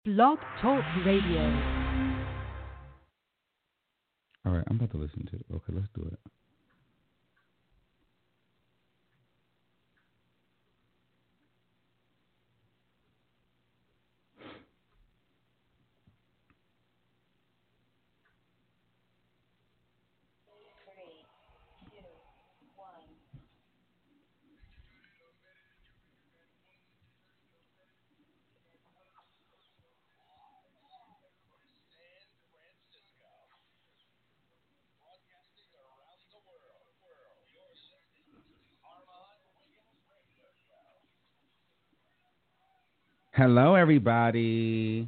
Blog Talk Radio. All right, I'm about to listen to it. Okay, let's do it. Hello, everybody.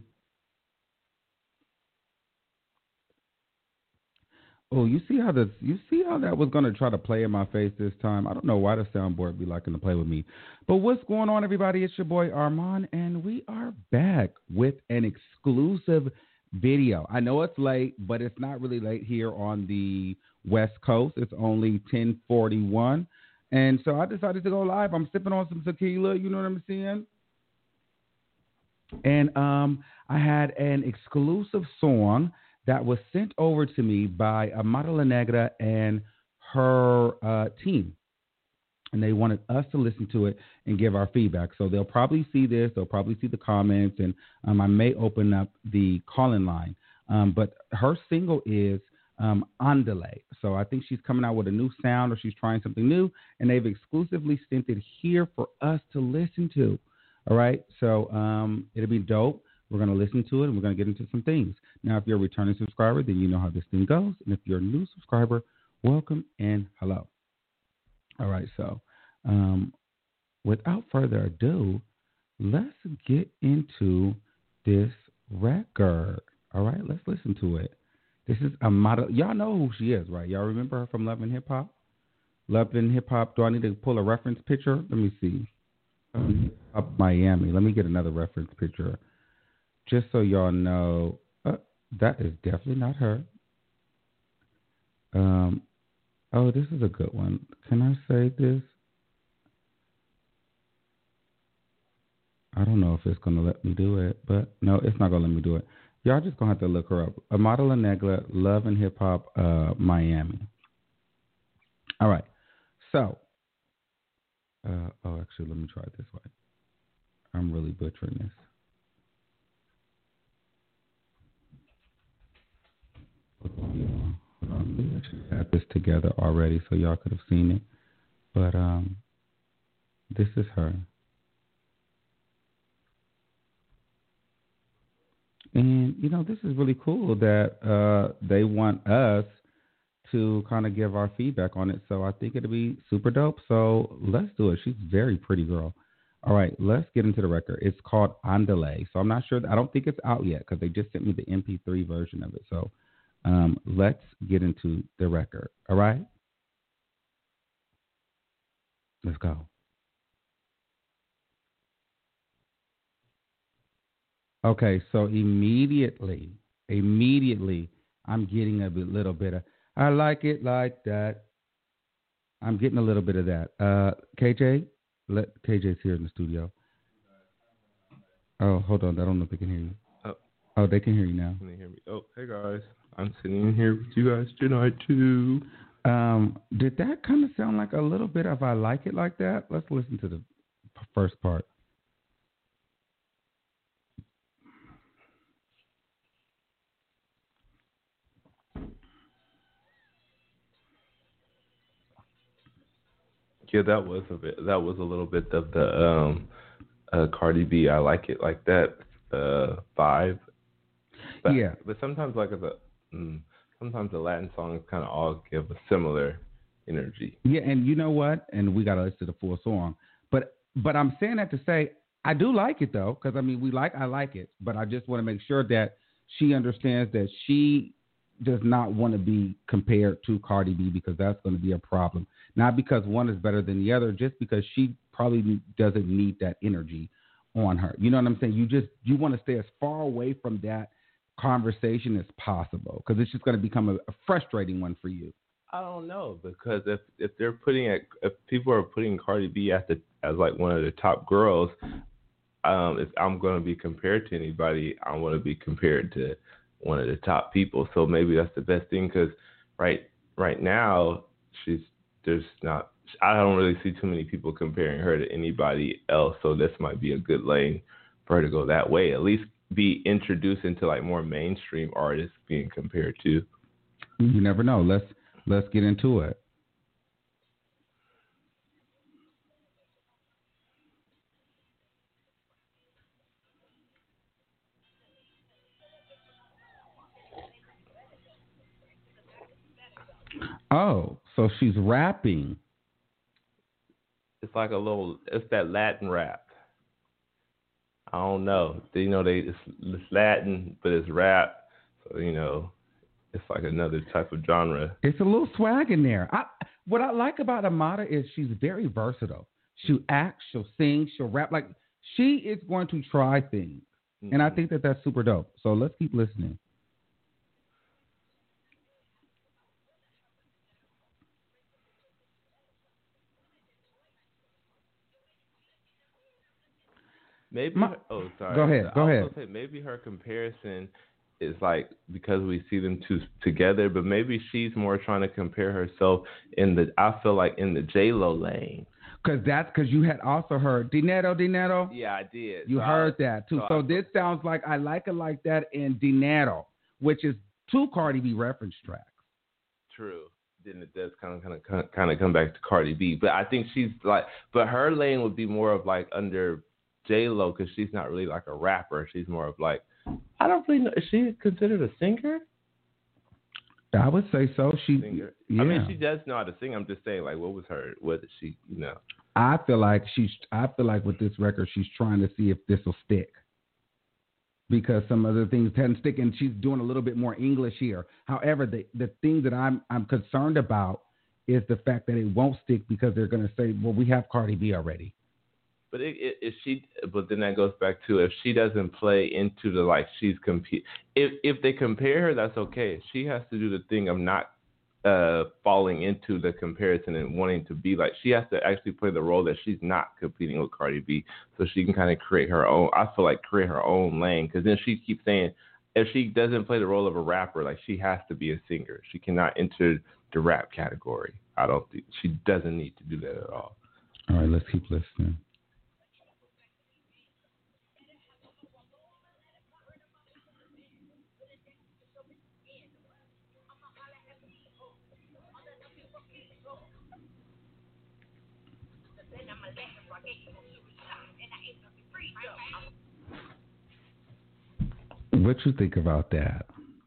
Oh, you see how that was gonna try to play in my face this time? I don't know why the soundboard be liking to play with me. But what's going on, everybody? It's your boy Armand, and we are back with an exclusive video. I know it's late, but it's not really late here on the West Coast. It's only 10:41. And so I decided to go live. I'm sipping on some tequila, you know what I'm saying? And I had an exclusive song that was sent over to me by Amara La Negra and her team. And they wanted us to listen to it and give our feedback. So they'll probably see this. They'll probably see the comments. And I may open up the call-in line. But her single is Andale. So I think she's coming out with a new sound or she's trying something new. And they've exclusively sent it here for us to listen to. All right, so it'll be dope. We're going to listen to it, and we're going to get into some things. Now, if you're a returning subscriber, then you know how this thing goes. And if you're a new subscriber, welcome and hello. All right, so without further ado, let's get into this record. All right, let's listen to it. This is Amara. Y'all know who she is, right? Y'all remember her from Love and Hip Hop? Love and Hip Hop. Do I need to pull a reference picture? Let me see. Up Miami. Let me get another reference picture, just so y'all know. That is definitely not her. Oh, this is a good one. Can I say this? I don't know if it's gonna let me do it, but no, it's not gonna let me do it. Y'all just gonna have to look her up. Amara La Negra, Love and Hip Hop, Miami. All right. So. Actually, let me try it this way. I'm really butchering this. I should have this together already so y'all could have seen it. But this is her. And, this is really cool that they want us to kind of give our feedback on it. So I think it'll be super dope. So let's do it. She's a very pretty girl. All right, let's get into the record. It's called Andale. So I'm not sure. I don't think it's out yet because they just sent me the MP3 version of it. So let's get into the record. All right? Let's go. Okay, so immediately, I'm getting a little bit of, I like it like that. I'm getting a little bit of that. KJ's here in the studio. Oh, hold on. I don't know if they can hear you. Oh, they can hear you now. Can they hear me? Oh, hey guys. I'm sitting in here with you guys tonight too. Did that kind of sound like a little bit of I like it like that? Let's listen to the first part. Yeah, that was a little bit of the Cardi B I like it like that vibe. But sometimes sometimes the Latin songs kind of all give a similar energy. Yeah, and you know what? And we got to listen to the full song. But I'm saying that to say I do like it though, because I like it, but I just want to make sure that she understands that she does not want to be compared to Cardi B because that's going to be a problem. Not because one is better than the other, just because she probably doesn't need that energy on her. You know what I'm saying? You want to stay as far away from that conversation as possible because it's just going to become a frustrating one for you. I don't know, because if people are putting Cardi B as like one of the top girls, if I'm going to be compared to anybody, I want to be compared to one of the top people. So maybe that's the best thing, because right now I don't really see too many people comparing her to anybody else. So this might be a good lane for her to go that way. At least be introduced into like more mainstream artists being compared to. You never know. Let's get into it. Oh, so she's rapping. It's like it's that Latin rap. I don't know. It's Latin, but it's rap. So, it's like another type of genre. It's a little swag in there. What I like about Amara is she's very versatile. She'll act, she'll sing, she'll rap. Like, she is going to try things. Mm-hmm. And I think that that's super dope. So let's keep listening. Maybe. Sorry. Go ahead. I was gonna say, maybe her comparison is like because we see them two together, but maybe she's more trying to compare herself I feel like in the J-Lo lane. Because you had also heard Dinero. Yeah, I did. You heard that too. So this sounds like I Like It Like That and Dinero, which is two Cardi B reference tracks. True. Then it does kind of come back to Cardi B, but I think but her lane would be more of like under J-Lo, because she's not really like a rapper. She's more of like, I don't really know. Is she considered a singer? I would say so. Yeah. I mean, she does know how to sing. I'm just saying, like, what did she, I feel like with this record, she's trying to see if this will stick, because some other things hadn't stick, and she's doing a little bit more English here. However, the thing that I'm concerned about is the fact that it won't stick, because they're going to say, well, we have Cardi B already. But but then that goes back to, if she doesn't play into the, like, she's compete. If they compare her, that's okay. She has to do the thing of not falling into the comparison and wanting to be like. She has to actually play the role that she's not competing with Cardi B, so she can kind of create her own. I feel like create her own lane, because then she keeps saying, if she doesn't play the role of a rapper, like, she has to be a singer. She cannot enter the rap category. I don't think she doesn't need to do that at all. All right, let's keep listening. What you think about that?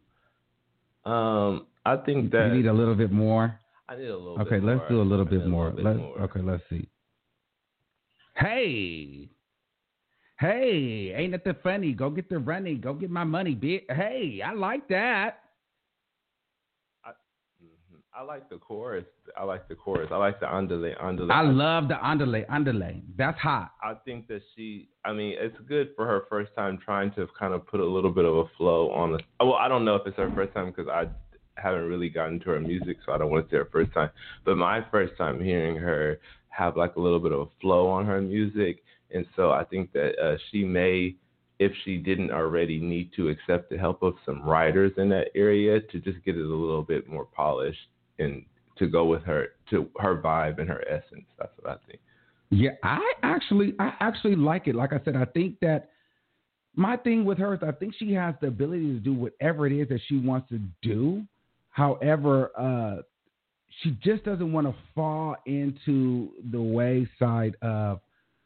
I think that you need a little bit more. I need a little. Okay, bit let's more. do a little bit more. Okay, let's see. Hey, ain't nothing funny? Go get the running. Go get my money, bitch. Hey, I like that. I like the chorus. I like the underlay. I love the underlay. That's hot. I think that it's good for her first time trying to kind of put a little bit of a flow on the. Well, I don't know if it's her first time, because I haven't really gotten to her music, so I don't want to say her first time. But my first time hearing her have like a little bit of a flow on her music, and so I think that she may, if she didn't already, need to accept the help of some writers in that area to just get it a little bit more polished and to go with her vibe and her essence. That's what I think. Yeah, I actually like it. Like I said, I think that my thing with her is I think she has the ability to do whatever it is that she wants to do. However, she just doesn't want to fall into the wayside of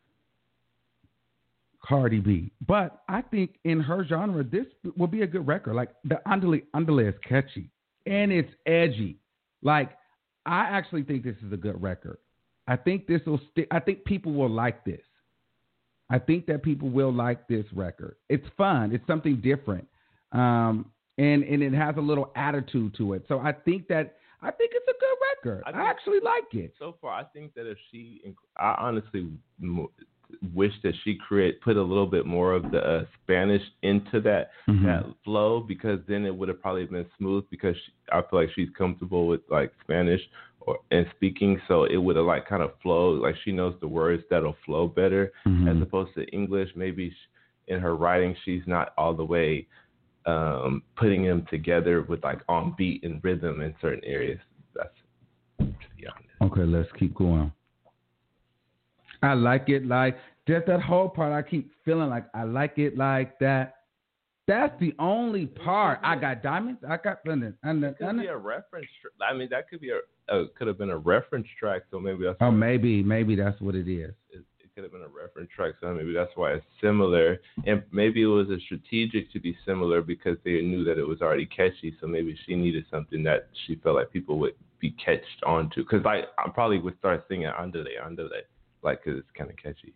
Cardi B. But I think in her genre, this will be a good record. Like, the underlay is catchy and it's edgy. Like, I actually think this is a good record. I think this will stick. I think people will like this. I think that people will like this record. It's fun. It's something different. And it has a little attitude to it. So I think it's a good record. I actually like it. So far, I think that I honestly wish that she put a little bit more of the Spanish into that flow, because then it would have probably been smooth, because I feel like she's comfortable with like Spanish and speaking, so it would have like kind of flowed. Like she knows the words that'll flow better, as opposed to English. Maybe in her writing, she's not all the way putting them together with like on beat and rhythm in certain areas. That's to be honest. Okay, let's keep going. I like it like just that whole part. I keep feeling like I like it like that. That's the only part. I got diamonds. I got thunder. That could be a reference. I mean, that could be could have been a reference track. So maybe that's. Oh, maybe that's what it is. It could have been a reference track. So maybe that's why it's similar. And maybe it was a strategic to be similar because they knew that it was already catchy. So maybe she needed something that she felt like people would be catched onto. Because I probably would start singing Andale, like because it's kind of catchy.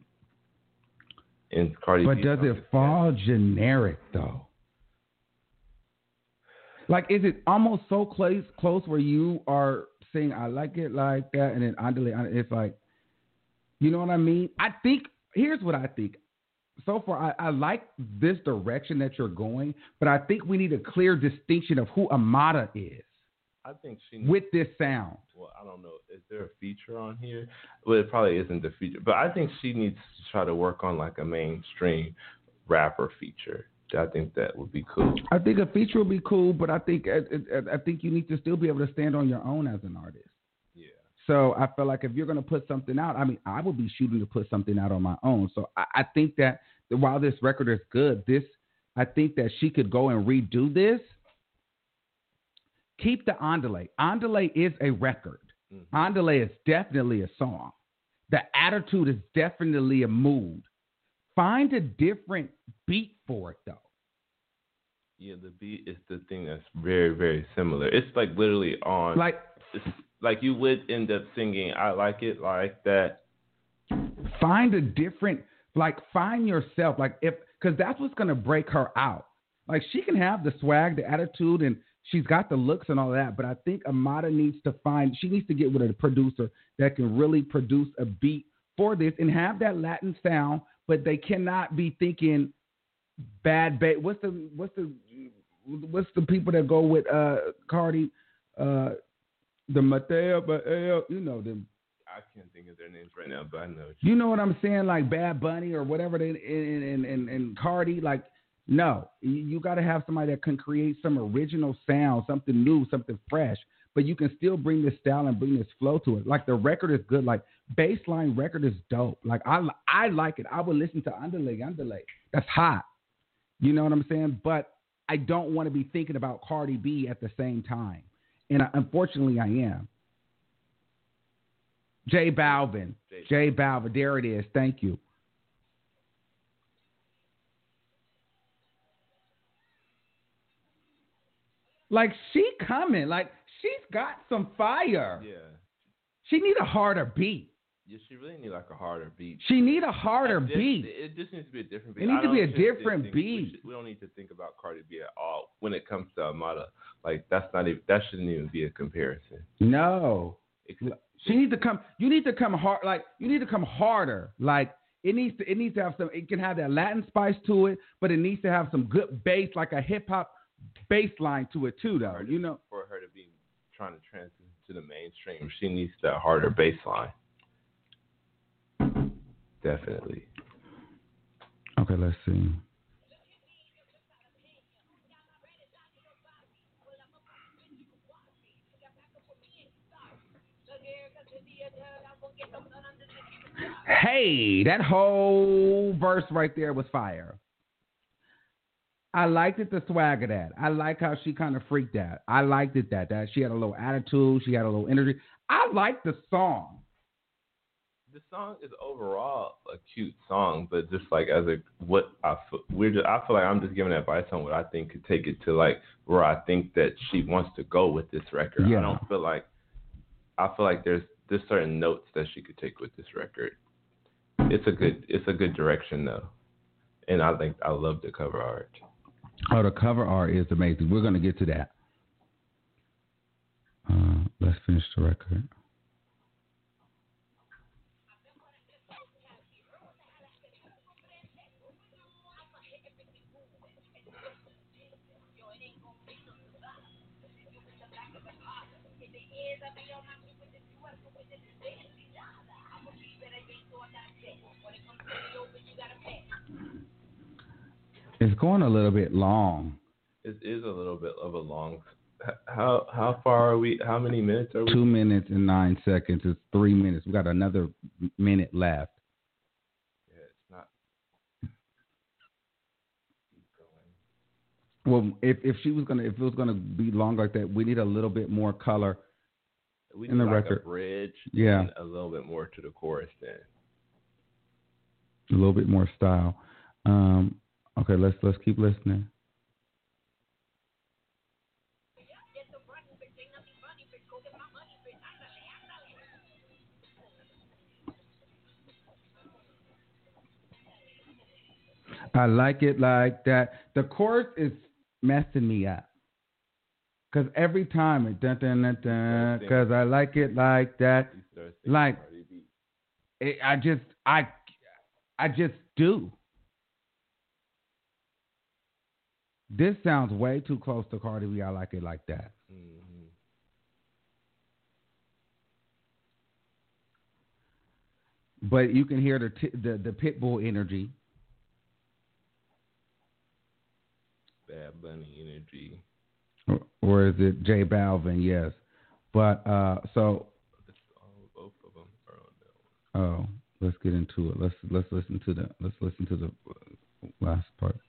And Cardi but B does it fall generic though? Like, is it almost so close where you are saying I like it like that, and then Andale, it's like, you know what I mean? I think here's what I think. So far, I like this direction that you're going, but I think we need a clear distinction of who Amada is. I think she needs, with this sound. Well, I don't know. Is there a feature on here? Well, it probably isn't the feature, but I think she needs to try to work on like a mainstream rapper feature. I think that would be cool. I think a feature would be cool, but I think you need to still be able to stand on your own as an artist. Yeah. So I feel like if you're going to put something out, I mean, I would be shooting to put something out on my own. So I think that while this record is good, I think that she could go and redo this. Keep the Andale. Andale is a record. Mm-hmm. Andale is definitely a song. The attitude is definitely a mood. Find a different beat for it, though. Yeah, the beat is the thing that's very, very similar. It's like literally on. Like you would end up singing, I like it like that. Find a different, find yourself. Because that's what's going to break her out. Like, she can have the swag, the attitude, and she's got the looks and all that, but I think Amada needs to get with a producer that can really produce a beat for this and have that Latin sound, but they cannot be thinking bad bass. What's the people that go with Cardi, the Mateo, you know them. I can't think of their names right now, but I know. You know what I'm saying? Like Bad Bunny or whatever, and Cardi, like. No, you got to have somebody that can create some original sound, something new, something fresh, but you can still bring this style and bring this flow to it. Like, the record is good. Like, baseline record is dope. Like, I like it. I would listen to Andale. That's hot. You know what I'm saying? But I don't want to be thinking about Cardi B at the same time. And unfortunately, I am. J Balvin. There it is. Thank you. Like, she coming. Like, she's got some fire. Yeah. She need a harder beat. Yeah, she really need like a harder beat. She need a harder beat. It just needs to be a different beat. It needs to be a different beat. We don't need to think about Cardi B at all when it comes to Amada. Like, that shouldn't even be a comparison. No. She needs to come. You need to come hard. Like, you need to come harder. Like, it needs to have some. It can have that Latin spice to it, but it needs to have some good bass, like a hip hop bass line to it too, though. You know, for her to be trying to transition to the mainstream, she needs that harder bass line. Definitely. Okay, let's see. Hey, that whole verse right there was fire. I liked it, the swag of that. I like how she kind of freaked that. I liked it that she had a little attitude. She had a little energy. I liked the song. The song is overall a cute song, but just like I feel like I'm just giving advice on what I think could take it to like where I think that she wants to go with this record. Yeah. I feel like there's certain notes that she could take with this record. It's a good direction though, and I love the cover art. Oh, the cover art is amazing. We're going to get to that. Let's finish the record. It's going a little bit long. It is a little bit of a long. How far are we? How many minutes are we? 2 minutes and 9 seconds. It's 3 minutes. We got another minute left. Yeah, it's not. Keep going. Well, if it was gonna be long like that, we need a little bit more color in the record. A bridge. Yeah. And a little bit more to the chorus then. A little bit more style. Okay, let's keep listening. I like it like that. The chorus is messing me up. Because every time it dun, because I like it like that. Like I just do. This sounds way too close to Cardi B. I like it like that. Mm-hmm. But you can hear the Pitbull energy. Bad Bunny energy. Or is it J Balvin? Yes. But so. Both of them are on that one. Oh, let's get into it. Let's listen to the last part.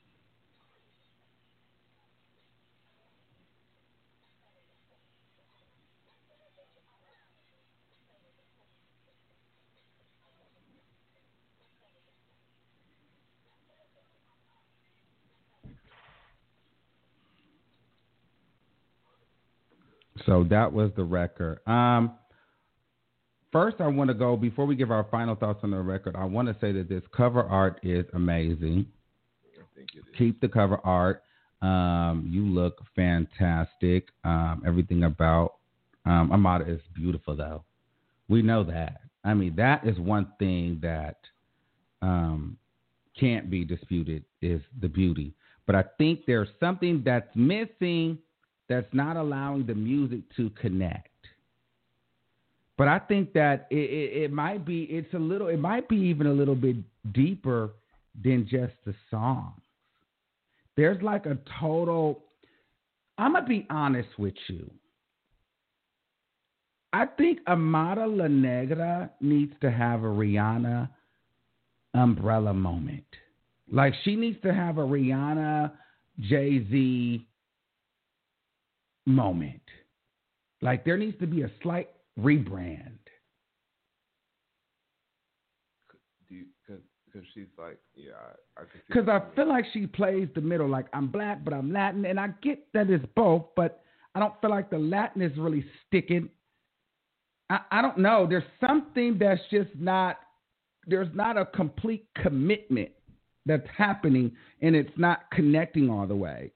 So that was the record. First, I want to go, before we give our final thoughts on the record, I want to say that this cover art is amazing. I think it is. Keep the cover art. You look fantastic. Everything about Amada is beautiful, though. We know that. I mean, that is one thing that can't be disputed is the beauty. But I think there's something that's missing that's not allowing the music to connect. But I think that it might be even a little bit deeper than just the song. There's like a total, I'm going to be honest with you. I think Amada La Negra needs to have a Rihanna umbrella moment. Like she needs to have a Rihanna Jay-Z moment. Like there needs to be a slight rebrand. Because she's like, yeah, because I feel like she plays the middle. Like I'm black, but I'm Latin, and I get that it's both, but I don't feel like the Latin is really sticking. I don't know. There's something that's just not. There's not a complete commitment that's happening, and it's not connecting all the way.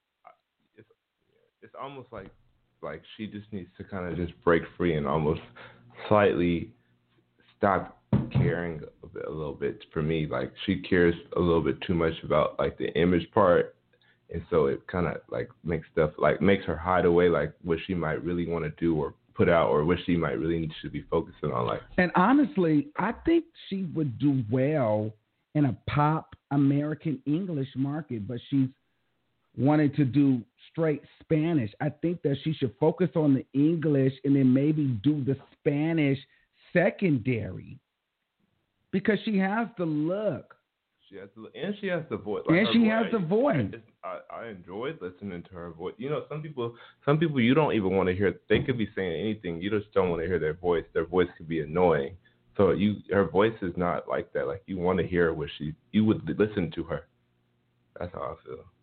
It's almost like she just needs to kind of just break free and almost slightly stop caring a little bit. For me, like she cares a little bit too much about like the image part, and so it kind of like makes her hide away like what she might really want to do or put out or what she might really should be focusing on. Like, and honestly, I think she would do well in a pop American English market, but she's wanted to do straight Spanish. I think that she should focus on the English and then maybe do the Spanish secondary because she has the look. She has the voice. Like, and she has the voice. I enjoyed listening to her voice. You know, some people you don't even want to hear. They could be saying anything. You just don't want to hear their voice. Their voice could be annoying. So her voice is not like that. Like you want to hear what you would listen to her. That's how I feel.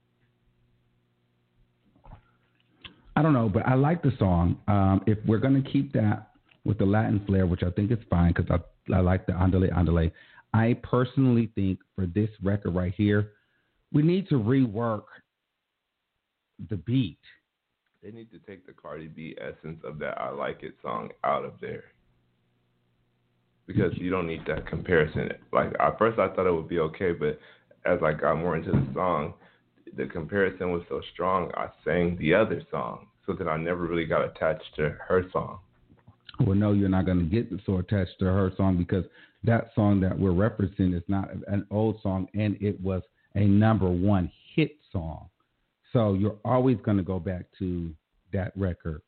I don't know, but I like the song. If we're going to keep that with the Latin flair, which I think is fine because I like the andale, andale. I personally think for this record right here, we need to rework the beat. They need to take the Cardi B essence of that I Like It song out of there. Because you don't need that comparison. Like at first I thought it would be okay, but as I got more into the song, the comparison was so strong, I sang the other song. So then I never really got attached to her song. Well, no, you're not going to get so attached to her song because that song that we're referencing is not an old song, and it was a #1 hit song. So you're always going to go back to that record.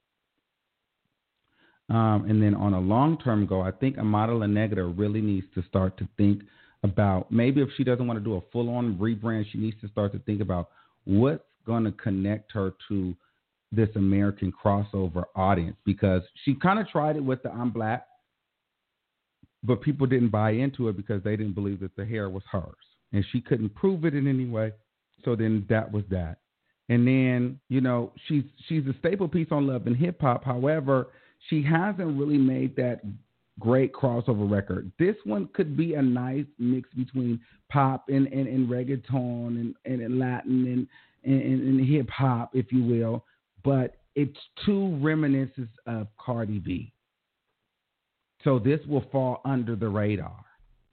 And then on a long-term goal, I think Amara La Negra really needs to start to think about, maybe if she doesn't want to do a full-on rebrand, she needs to start to think about what's going to connect her to this American crossover audience, because she kind of tried it with the I'm Black, but people didn't buy into it because they didn't believe that the hair was hers, and she couldn't prove it in any way. So then that was that. And then, you know, she's a staple piece on Love and Hip Hop. However, she hasn't really made that great crossover record. This one could be a nice mix between pop and reggaeton and Latin and hip hop, if you will. But it's too reminiscent of Cardi B. So this will fall under the radar,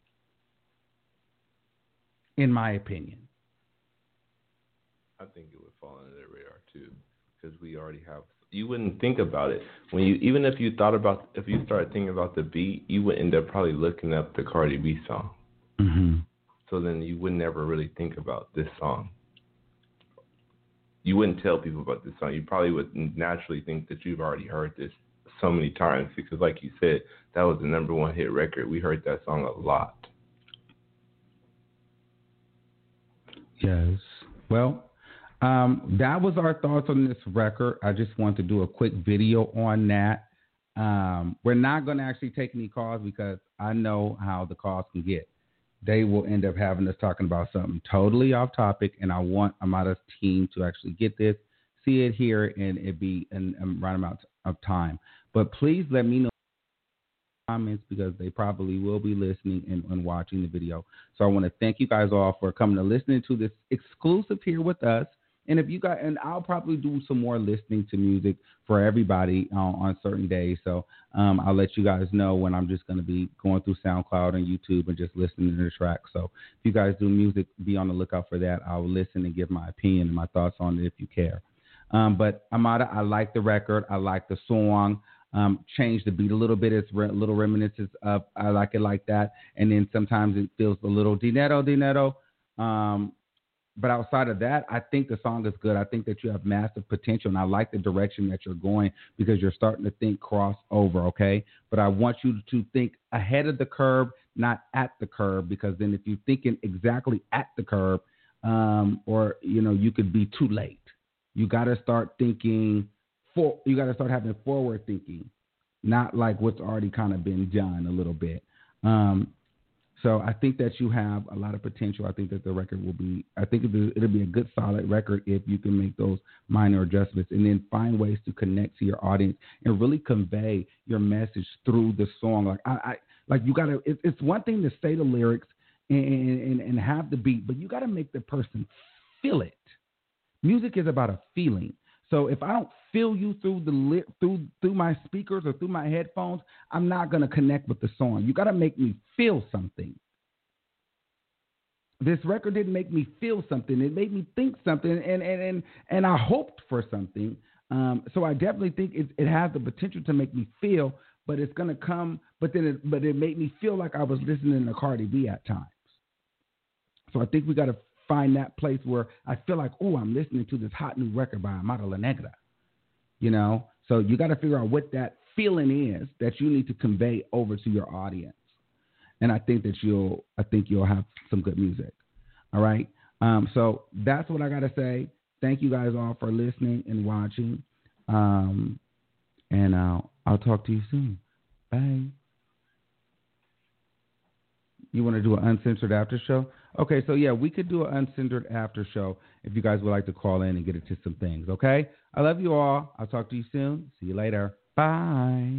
in my opinion. I think it would fall under the radar too, because we already have. You wouldn't think about it when you, even if you started thinking about the beat, you would end up probably looking up the Cardi B song. Mm-hmm. So then you would never really think about this song. You wouldn't tell people about this song. You probably would naturally think that you've already heard this so many times because, like you said, that was the #1 hit record. We heard that song a lot. Yes. Well, that was our thoughts on this record. I just want to do a quick video on that. We're not going to actually take any calls because I know how the calls can get. They will end up having us talking about something totally off topic, and I want Amada's team to actually get this, see it here, and it be a right amount of time. But please let me know comments because they probably will be listening and watching the video. So I want to thank you guys all for coming and listening to this exclusive here with us. And if you guys, and I'll probably do some more listening to music for everybody on certain days. So I'll let you guys know when I'm just going to be going through SoundCloud and YouTube and just listening to the track. So if you guys do music, be on the lookout for that. I'll listen and give my opinion and my thoughts on it if you care. But Amada, I like the record. I like the song. Change the beat a little bit. It's a little reminiscent of I like it like that. And then sometimes it feels a little dinero. But outside of that, I think the song is good. I think that you have massive potential, and I like the direction that you're going because you're starting to think crossover, okay? But I want you to think ahead of the curve, not at the curve, because then if you're thinking exactly at the curve, or, you know, you could be too late. You got to start thinking you got to start having forward thinking, not like what's already kind of been done a little bit. So I think that you have a lot of potential. I think that the record will be, I think it'll be a good solid record if you can make those minor adjustments and then find ways to connect to your audience and really convey your message through the song. Like you gotta, it's one thing to say the lyrics and have the beat, but you gotta make the person feel it. Music is about a feeling. So if I don't feel you through my speakers or through my headphones, I'm not going to connect with the song. You got to make me feel something. This record didn't make me feel something. It made me think something, and I hoped for something. So I definitely think it has the potential to make me feel, but it's going to come. But it made me feel like I was listening to Cardi B at times. So I think we got to find that place where I feel like, oh, I'm listening to this hot new record by Amara La Negra, you know? So you got to figure out what that feeling is that you need to convey over to your audience. And I think that you'll have some good music. All right. So that's what I got to say. Thank you guys all for listening and watching. And I'll talk to you soon. Bye. You want to do an uncensored after show? Okay, so yeah, we could do an uncensored after show if you guys would like to call in and get into some things, okay? I love you all. I'll talk to you soon. See you later. Bye.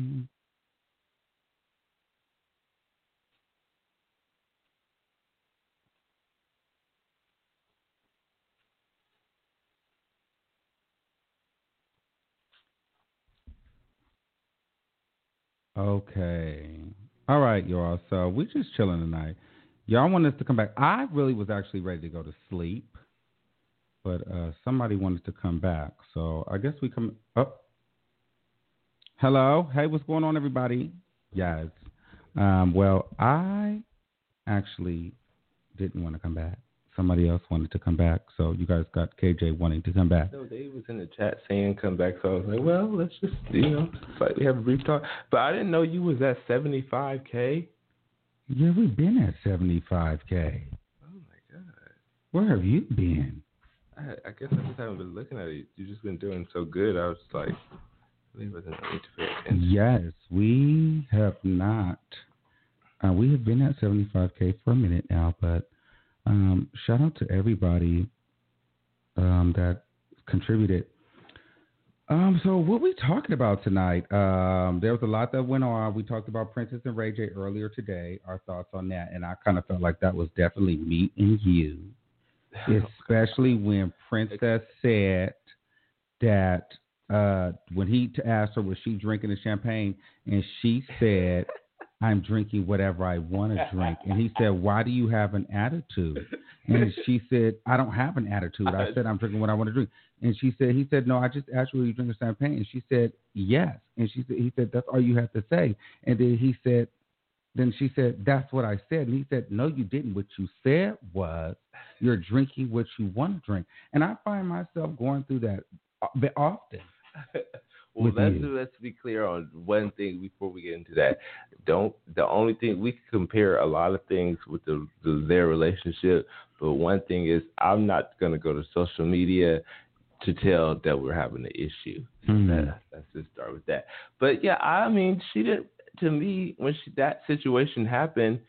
Okay. All right, y'all. So we're just chilling tonight. Y'all want us to come back. I really was actually ready to go to sleep. but somebody wanted to come back. So I guess we come up. Hello. Hey, what's going on, everybody? Yes. Well, I actually didn't want to come back. Somebody else wanted to come back. So you guys got KJ wanting to come back. No, Dave was in the chat saying come back. So I was like, well, let's just, slightly have a brief talk. But I didn't know you was at 75K. Yeah, we've been at 75K. Oh, my God. Where have you been? I guess I just haven't been looking at it. You've just been doing so good. I was like, really wasn't need to pay attention. Yes, we have not. We have been at 75K for a minute now, but shout out to everybody that contributed. So what we talking about tonight? There was a lot that went on. We talked about Princess and Ray J earlier today. Our thoughts on that, and I kind of felt like that was definitely me and you, especially when Princess said that when he asked her was she drinking the champagne, and she said, I'm drinking whatever I want to drink. And he said, why do you have an attitude? And she said, I don't have an attitude. I said, I'm drinking what I want to drink. And he said, no, I just asked you, are you drinking champagne? And she said, yes. And he said, that's all you have to say. And then she said, that's what I said. And he said, no, you didn't. What you said was you're drinking what you want to drink. And I find myself going through that often. Well, let's be clear on one thing before we get into that. The only thing we can compare a lot of things with their relationship, but one thing is I'm not going to go to social media to tell that we're having an issue. So let's just start with that. But yeah, I mean, she didn't. To me, when that situation happened,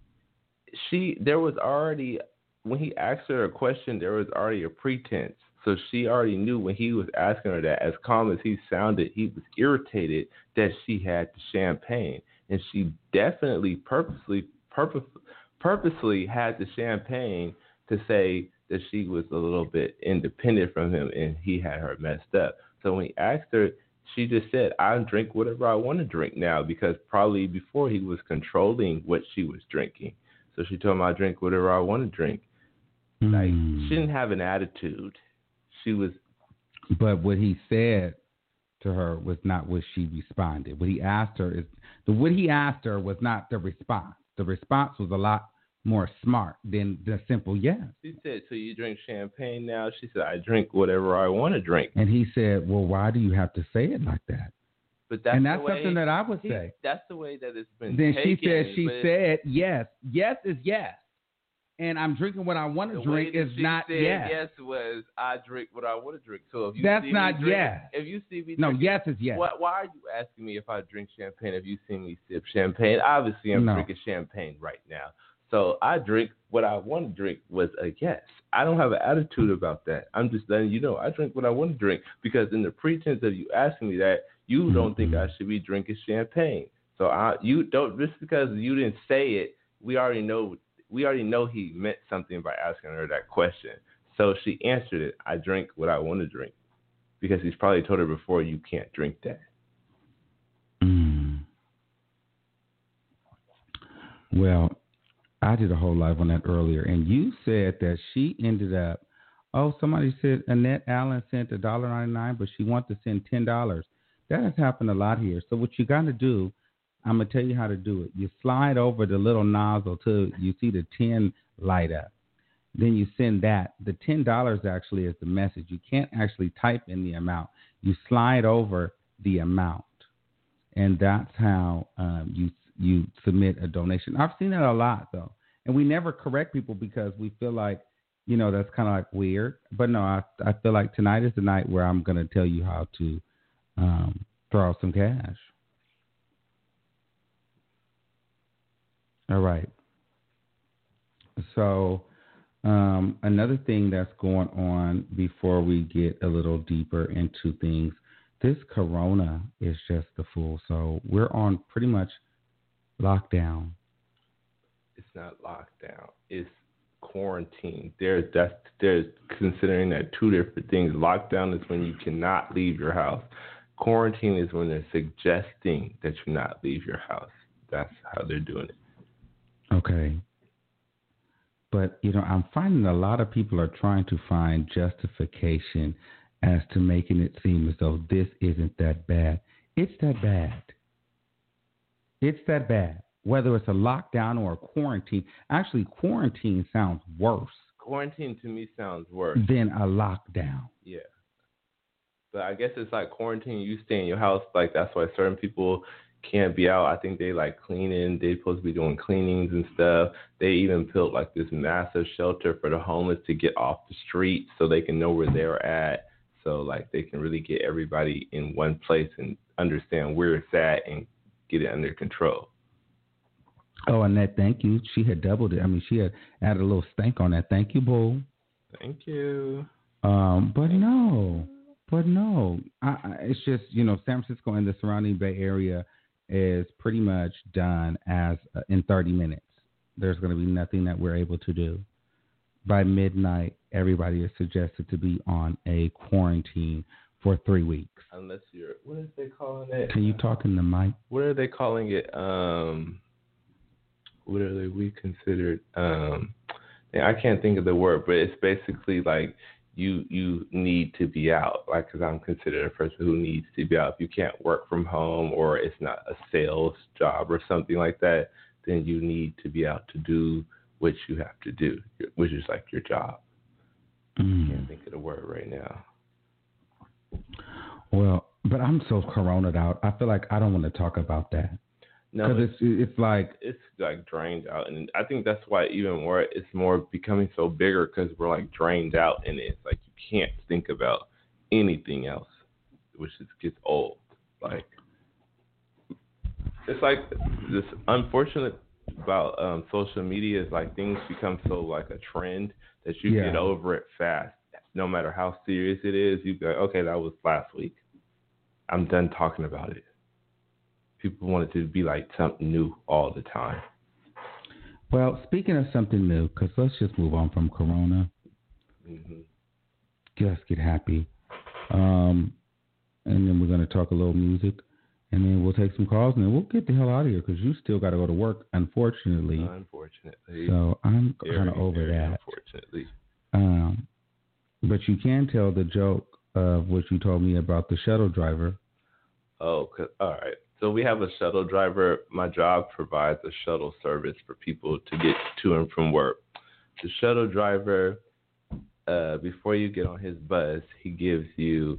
there was already, when he asked her a question, there was already a pretense. So she already knew when he was asking her that, as calm as he sounded, he was irritated that she had the champagne. And she definitely purposely had the champagne to say that she was a little bit independent from him and he had her messed up. So when he asked her, she just said, I drink whatever I want to drink now, because probably before he was controlling what she was drinking. So she told him, I drink whatever I want to drink. Like, she didn't have an attitude. She was. But what he said to her was not what she responded. What he asked her was not the response. The response was a lot more smart than the simple yes. She said, so you drink champagne now? She said, I drink whatever I want to drink. And he said, well, why do you have to say it like that? But that's something that I would say. That's the way that it's been then taken. She said yes. Yes is yes. And I'm drinking what I want to drink is not yes. Yes was I drink what I want to drink. So if you that's see not me yes. If you see me no, drink, yes is yes. Why are you asking me if I drink champagne? If you see me sip champagne, obviously I'm drinking champagne right now. So I drink what I want to drink was a yes. I don't have an attitude about that. I'm just letting you know I drink what I want to drink, because in the pretense of you asking me that, you don't think I should be drinking champagne. So you don't, just because you didn't say it, we already know he meant something by asking her that question. So she answered it. I drink what I want to drink, because he's probably told her before, you can't drink that. Well, I did a whole live on that earlier, and you said that she ended up, somebody said Annette Allen sent $1.99, but she wanted to send $10. That has happened a lot here. So what you got to do, I'm going to tell you how to do it. You slide over the little nozzle till you see the 10 light up. Then you send that. The $10 actually is the message. You can't actually type in the amount. You slide over the amount, and that's how you submit a donation. I've seen it a lot, though. And we never correct people because we feel like, that's kind of like weird. But no, I feel like tonight is the night where I'm going to tell you how to throw out some cash. All right. So another thing that's going on before we get a little deeper into things, this corona is just the fool. So we're on pretty much lockdown. It's not lockdown. It's quarantine. There's considering that two different things. Lockdown is when you cannot leave your house. Quarantine is when they're suggesting that you not leave your house. That's how they're doing it. Okay. But, I'm finding a lot of people are trying to find justification as to making it seem as though this isn't that bad. It's that bad. It's that bad. Whether it's a lockdown or a quarantine. Actually, quarantine sounds worse. Quarantine to me sounds worse than a lockdown. Yeah. But I guess it's like quarantine, you stay in your house. Like, that's why certain people can't be out. I think they like cleaning. They're supposed to be doing cleanings and stuff. They even built like this massive shelter for the homeless to get off the street so they can know where they're at. So like they can really get everybody in one place and understand where it's at and get it under control. Oh, Annette, thank you. She had doubled it. I mean, she had added a little stank on that. Thank you, boo. Thank you. But no. It's just, San Francisco and the surrounding Bay Area is pretty much done as in 30 minutes. There's going to be nothing that we're able to do. By midnight, everybody is suggested to be on a quarantine for 3 weeks. Unless you're, what is they calling it? Can you talk in the mic? What are they calling it? What are we considered? I can't think of the word, but it's basically like you need to be out. Like, because I'm considered a person who needs to be out. If you can't work from home or it's not a sales job or something like that, then you need to be out to do what you have to do, which is like your job. I can't think of the word right now. Well, but I'm so corona'd out. I feel like I don't want to talk about that. No, because it's like drained out, and I think that's why even more it's more becoming so bigger because we're like drained out, and it's like you can't think about anything else, which just gets old. Like it's like this unfortunate about social media is like things become so like a trend that you get over it fast. No matter how serious it is, you go, okay, that was last week. I'm done talking about it. People want it to be like something new all the time. Well, speaking of something new, because let's just move on from Corona. Mm-hmm. Just get happy. And then we're going to talk a little music. And then we'll take some calls. And then we'll get the hell out of here because you still got to go to work, unfortunately. Unfortunately. So I'm kind of over that. Unfortunately. But you can tell the joke of what you told me about the shuttle driver. Oh, all right. So we have a shuttle driver. My job provides a shuttle service for people to get to and from work. The shuttle driver, before you get on his bus, he gives you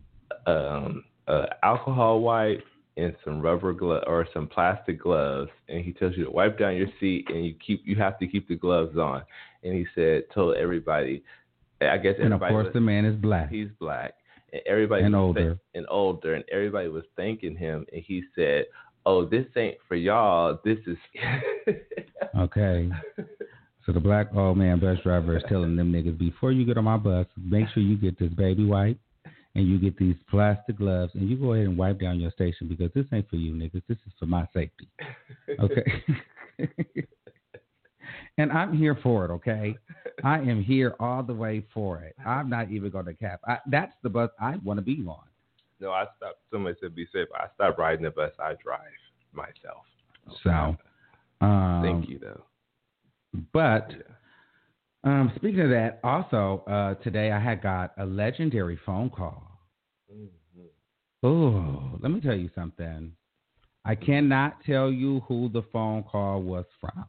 alcohol wipe and some rubber glove or some plastic gloves, and he tells you to wipe down your seat, and you have to keep the gloves on. And he told everybody, I guess everybody. And of course, the man is black. He's black. And everybody and older, and everybody was thanking him, and he said, "Oh, this ain't for y'all. This is." Okay. So the black old man bus driver is telling them niggas, before you get on my bus, make sure you get this baby wipe, and you get these plastic gloves, and you go ahead and wipe down your station because this ain't for you niggas. This is for my safety. Okay. And I'm here for it, okay? I am here all the way for it. I'm not even going to cap. That's the bus I want to be on. No, I stopped. Somebody said be safe. I stopped riding the bus. I drive myself. So, thank you, though. But speaking of that, also today I had got a legendary phone call. Mm-hmm. Oh, let me tell you something. I cannot tell you who the phone call was from.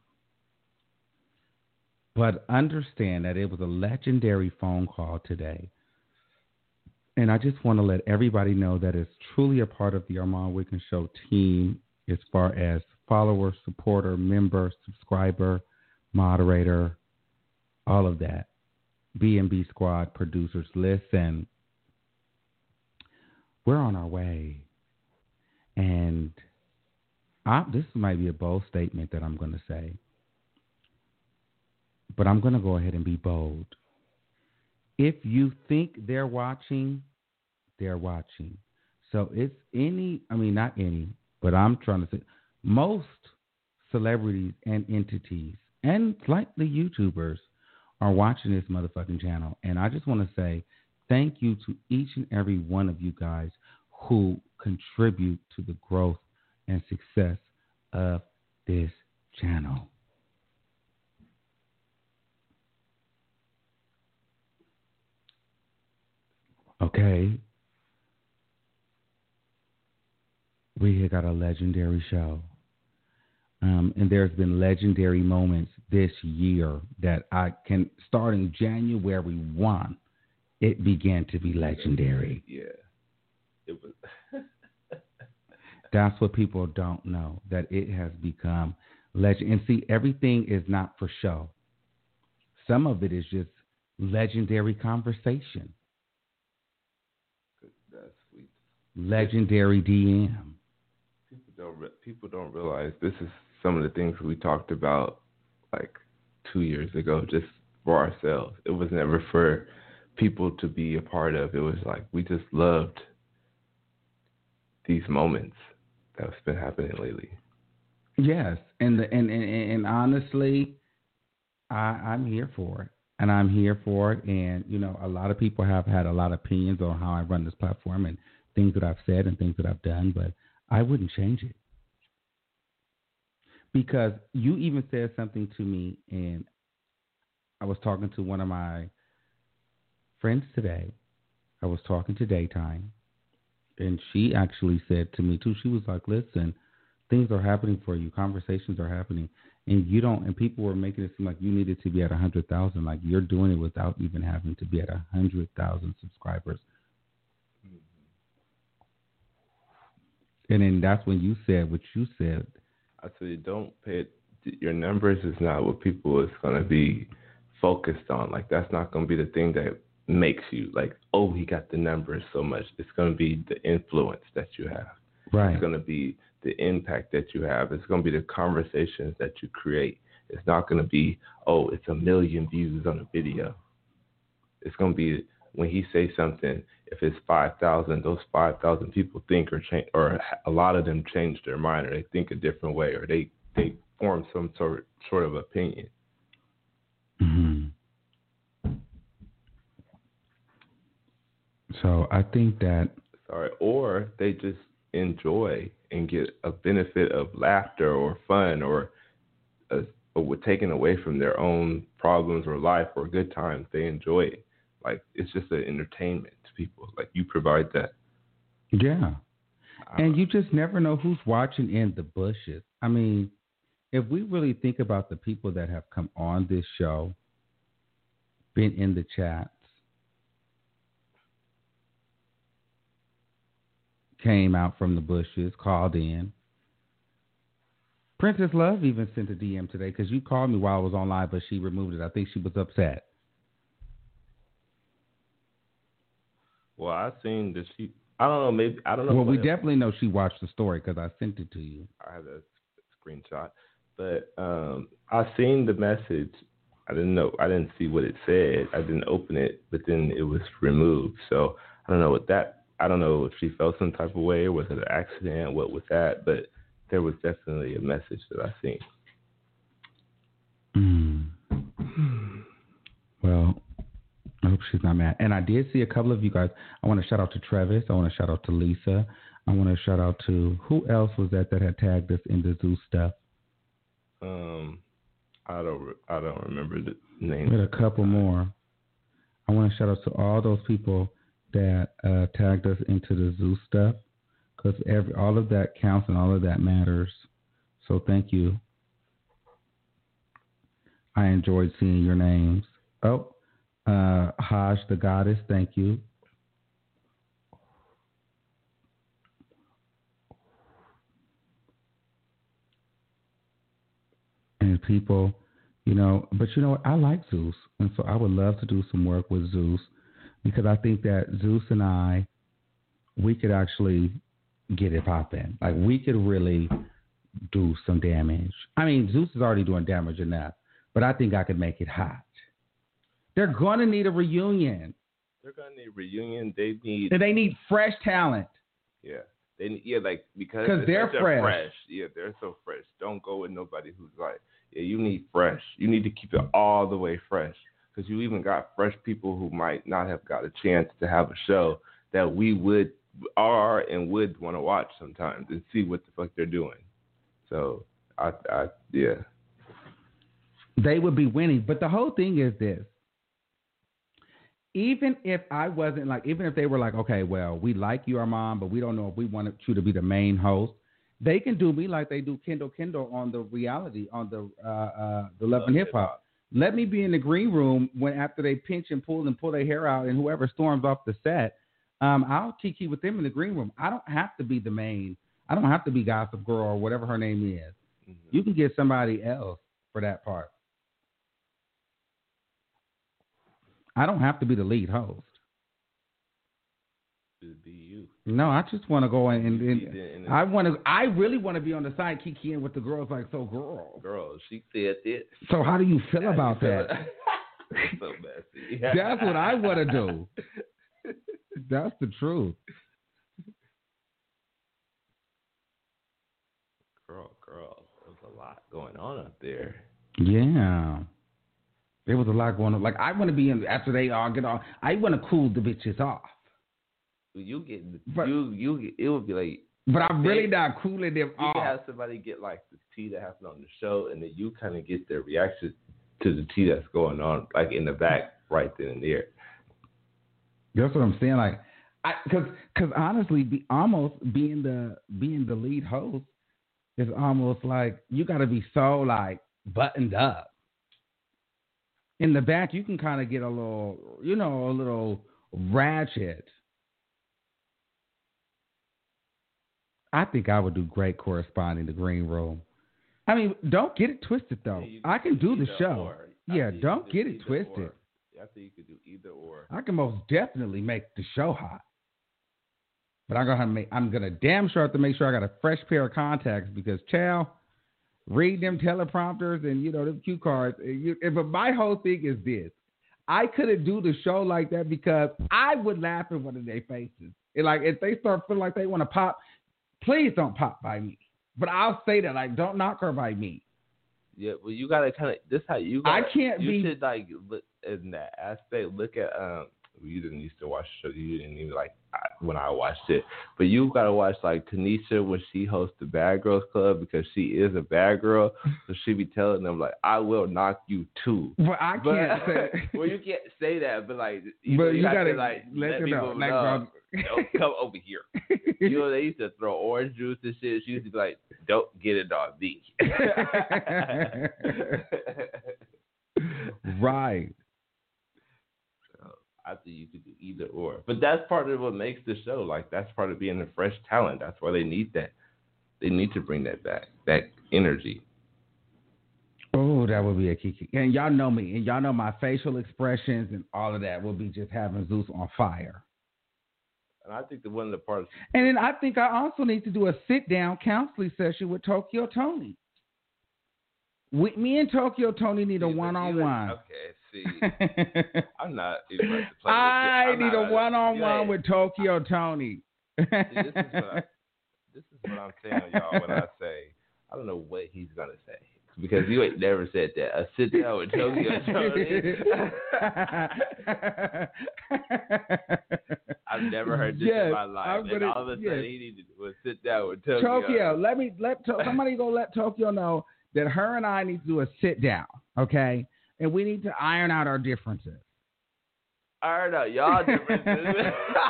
But understand that it was a legendary phone call today. And I just want to let everybody know that it's truly a part of the Armand Wiggins Show team as far as follower, supporter, member, subscriber, moderator, all of that. B&B Squad producers, listen, we're on our way. And this might be a bold statement that I'm going to say. But I'm going to go ahead and be bold. If you think they're watching, they're watching. So it's not any, but I'm trying to say most celebrities and entities and slightly YouTubers are watching this motherfucking channel. And I just want to say thank you to each and every one of you guys who contribute to the growth and success of this channel. Okay. We have got a legendary show. And there's been legendary moments this year that I can, starting January 1, it began to be legendary. Yeah. It was. That's what people don't know, that it has become legend. And see, everything is not for show. Some of it is just legendary conversation. That's sweet. Legendary DM. People don't realize this is some of the things we talked about like 2 years ago, just for ourselves. It was never for people to be a part of. It was like we just loved these moments that's been happening lately. Yes, and honestly, I'm here for it, and I'm here for it. And you know, a lot of people have had a lot of opinions on how I run this platform and things that I've said and things that I've done, but I wouldn't change it. Because you even said something to me, and I was talking to one of my friends today. I was talking to Daytime, and she actually said to me, too, she was like, listen, things are happening for you. Conversations are happening. And you don't, and people were making it seem like you needed to be at 100,000. Like you're doing it without even having to be at 100,000 subscribers. And then that's when you said what you said. I said, don't pay it. Your numbers is not what people is going to be focused on. Like, that's not going to be the thing that makes you like, oh, he got the numbers so much. It's going to be the influence that you have. Right. It's going to be the impact that you have. It's going to be the conversations that you create. It's not going to be, oh, it's 1 million views on a video. It's going to be when he says something, if it's 5,000, those 5,000 people think or change, or a lot of them change their mind, or they think a different way, or they form some sort of opinion. Mm-hmm. So I think that, or they just enjoy and get a benefit of laughter or fun or taken away from their own problems or life or good times. They enjoy it. Like, it's just an entertainment to people. Like, you provide that. Yeah. And you just never know who's watching in the bushes. I mean, if we really think about the people that have come on this show, been in the chats, came out from the bushes, called in. Princess Love even sent a DM today because you called me while I was on live, but she removed it. I think she was upset. Well, I seen that she. I don't know. Maybe I don't know. Well, we definitely know she watched the story because I sent it to you. I have a screenshot, but I seen the message. I didn't know. I didn't see what it said. I didn't open it, but then it was removed. So I don't know what that. I don't know if she felt some type of way or was it an accident. What was that? But there was definitely a message that I seen. Well, I hope she's not mad. And I did see a couple of you guys. I want to shout out to Travis. I want to shout out to Lisa. I want to shout out to, who else was that had tagged us in the Zeus stuff? I don't remember the name. We had a couple more. I want to shout out to all those people that tagged us into the Zeus stuff, because all of that counts and all of that matters. So thank you. I enjoyed seeing your names. Oh, Haj the Goddess, thank you. And people, but you know what? I like Zeus. And so I would love to do some work with Zeus, because I think that Zeus and we could actually get it popping. Like, we could really do some damage. I mean, Zeus is already doing damage enough, but I think I could make it hot. They're going to need a reunion. They're going to need a reunion. They need fresh talent. Yeah. Because they're fresh. Yeah, they're so fresh. Don't go with nobody who's like, yeah, you need fresh. You need to keep it all the way fresh, because you even got fresh people who might not have got a chance to have a show that we would want to watch sometimes and see what the fuck they're doing. So, yeah. They would be winning. But the whole thing is this. even if I wasn't like, even if they were like, okay, well, we like you, Armand, but we don't know if we wanted you to be the main host. They can do me like they do Kendall on the reality, on the Love and Hip Hop. Let me be in the green room when after they pinch and pull their hair out, and whoever storms off the set, I'll kiki with them in the green room. I don't have to be the main. I don't have to be Gossip Girl or whatever her name is. Mm-hmm. You can get somebody else for that part. I don't have to be the lead host. Be you. No, I just want to go and I really want to be on the side kikiing with the girls like, so girl, she said it. So how do you feel about that? So messy. That's what I want to do. That's the truth. Girl, there's a lot going on up there. Yeah. There was a lot going on. Like, I want to be in, after they all get off, I want to cool the bitches off. You get, it would be like. But I'm really not cooling them off. You can have somebody get like the tea that happened on the show, and then you kind of get their reaction to the tea that's going on, like in the back, right then and there. That's what I'm saying. Like, because honestly, being the lead host is almost like you got to be so like buttoned up. In the back, you can kind of get a little ratchet. I think I would do great corresponding the green room. I mean, don't get it twisted, though. Yeah, I can do the show. Yeah, don't get it twisted. I think you could do either or. I can most definitely make the show hot. But I'm gonna damn sure have to make sure I got a fresh pair of contacts because, child, read them teleprompters and, them cue cards. But my whole thing is this. I couldn't do the show like that because I would laugh at one of their faces. And like, if they start feeling like they want to pop, please don't pop by me. But I'll say that, like, don't knock her by me. Yeah, well, you gotta kind of. This how you. Gotta, I can't you be. You should like look in that aspect. Look at You didn't used to watch the show. You didn't even like when I watched it. But you gotta watch like Tanisha when she hosts the Bad Girls Club because she is a bad girl. So she be telling them like, "I will knock you too." But I can't say. Well, you can't say that. But like, you gotta to, like let people know. Don't come over here. They used to throw orange juice and shit. She used to be like, "Don't get it on me." Right. So I think you could do either or. But that's part of what makes the show. Like, that's part of being a fresh talent. That's why they need that. They need to bring that back, that energy. Oh, that would be a kiki. And y'all know me. And y'all know my facial expressions and all of that will be just having Zeus on fire. And I think that one of the parts. And then I think I also need to do a sit-down counseling session with Tokyo Tony. Me and Tokyo Tony need a one-on-one. Okay, see. I'm not even about to play I need a one-on-one with Tokyo Tony. See, this is what I'm saying, y'all, when I say, I don't know what he's going to say. Because you ain't never said that. A sit down with Tokyo Tony. I've never heard this in my life. And all of a sudden, he needed to sit down with Tokyo. Tokyo, somebody go let Tokyo know that her and I need to do a sit down, okay? And we need to iron out our differences. Iron out y'all differences.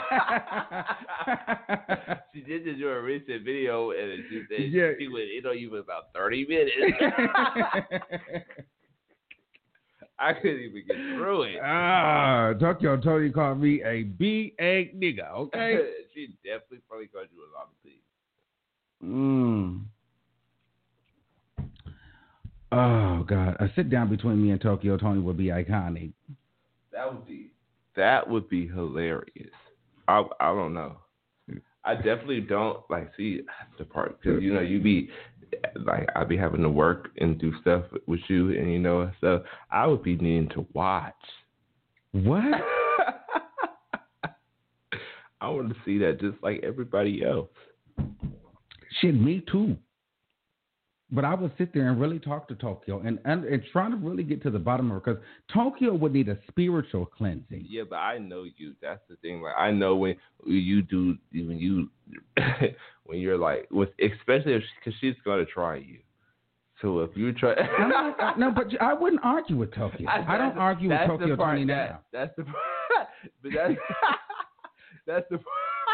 She did just do a recent video, and she said she went, it don't even about 30 minutes. I couldn't even get through it. Tokyo Tony called me a B.A. nigga, okay? She definitely probably called you a lot of things. Oh, God. A sit down between me and Tokyo Tony would be iconic. That would be hilarious. I don't know. I definitely don't see the part because you be like I be having to work and do stuff with you and so I would be needing to watch. What? I want to see that just like everybody else. Shit, me too. But I would sit there and really talk to Tokyo and try to really get to the bottom of it because Tokyo would need a spiritual cleansing. Yeah, but I know you. That's the thing. Like I know when you're like especially because she's gonna try you. So if you try, no, but I wouldn't argue with Tokyo. I don't argue with Tokyo Tony now. That's the part. But that's the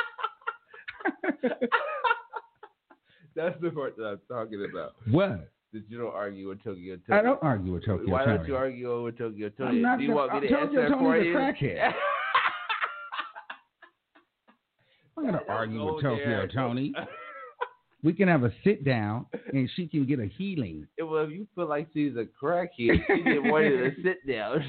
that's the part that I'm talking about. What? That you don't argue with Tokyo Tony. I don't argue with Tokyo Tony. Why don't you argue with Tokyo Tony? Do you want me to answer that for you? Crackhead. I'm going to argue with Tokyo Tony. We can have a sit down and she can get a healing. Well, if you feel like she's a crackhead, she didn't want you to sit down.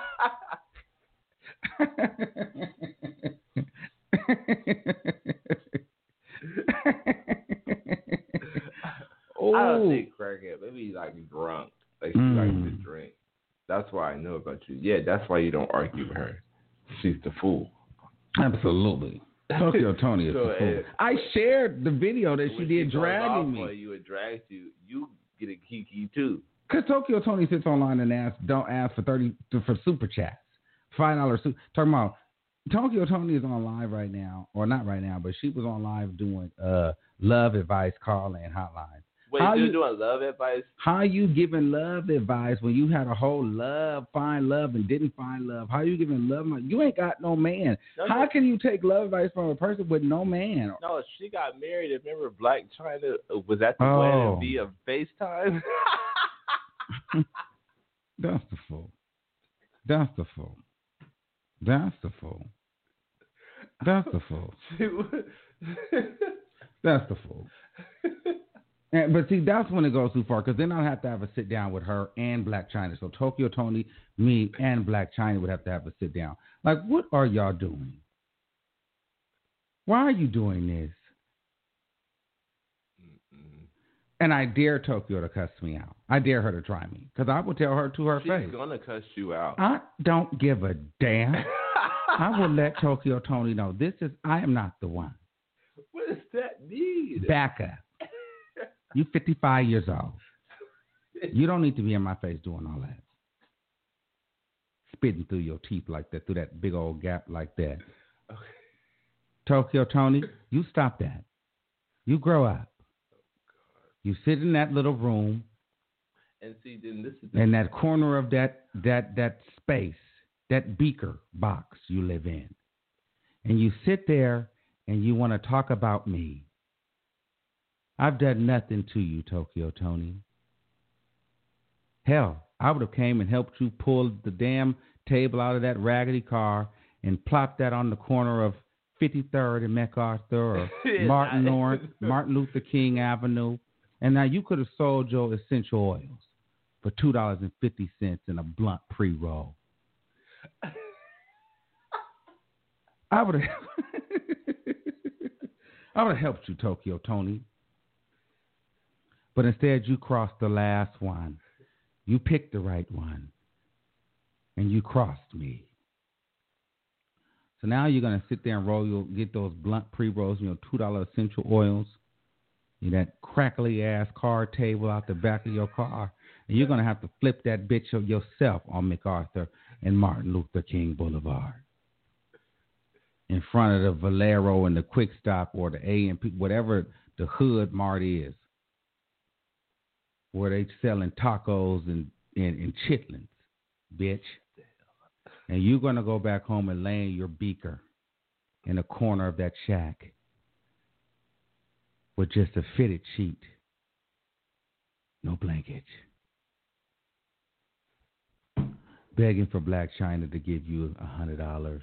I don't think crackhead. Maybe he's like drunk. Like she likes to drink. That's why I know about you. Yeah, that's why you don't argue with her. She's the fool. Absolutely. Tokyo Tony is the fool. I shared the video that she did dragging me. You would drag you get a kiki too. Because Tokyo Tony sits online and don't ask for super chats. $5 talking about Tokyo Tony is on live right now, or not right now, but she was on live doing love advice call-in hotline. Wait, you're doing love advice? How you giving love advice when you had a whole find love and didn't find love? How you giving love? You ain't got no man. How can you take love advice from a person with no man? No, she got married. Remember Black China was at the wedding via FaceTime? That's the fool. That's the fool. That's the fool. That's the fool. That's the fool. But see, that's when it goes too far, because then I'll have to have a sit down with her and Black China. So Tokyo Tony, me, and Black China would have to have a sit down. Like, what are y'all doing? Why are you doing this? And I dare Tokyo to cuss me out. I dare her to try me, because I will tell her to her face. She's going to cuss you out. I don't give a damn. I will let Tokyo Tony know I am not the one. What does that mean? Back up. You 55 years old. You don't need to be in my face doing all that. Spitting through your teeth like that, through that big old gap like that. Okay. Tokyo Tony, you stop that. You grow up. You sit in that little room. And see, then this is in that corner of that space, that beaker box you live in. And you sit there and you want to talk about me. I've done nothing to you, Tokyo Tony. Hell, I would have came and helped you pull the damn table out of that raggedy car and plopped that on the corner of 53rd and MacArthur or Martin Luther King Avenue. And now you could have sold your essential oils for $2.50 in a blunt pre-roll. I would have helped you, Tokyo Tony. But instead, you crossed the last one. You picked the right one. And you crossed me. So now you're going to sit there and get those blunt pre-rolls, $2 essential oils, that crackly-ass card table out the back of your car. And you're going to have to flip that bitch yourself on MacArthur and Martin Luther King Boulevard. In front of the Valero and the Quick Stop or the A&P, whatever the hood mart is, where they selling tacos and chitlins, bitch. And you're going to go back home and lay in your beaker in a corner of that shack with just a fitted sheet, no blanket, begging for Black China to give you $100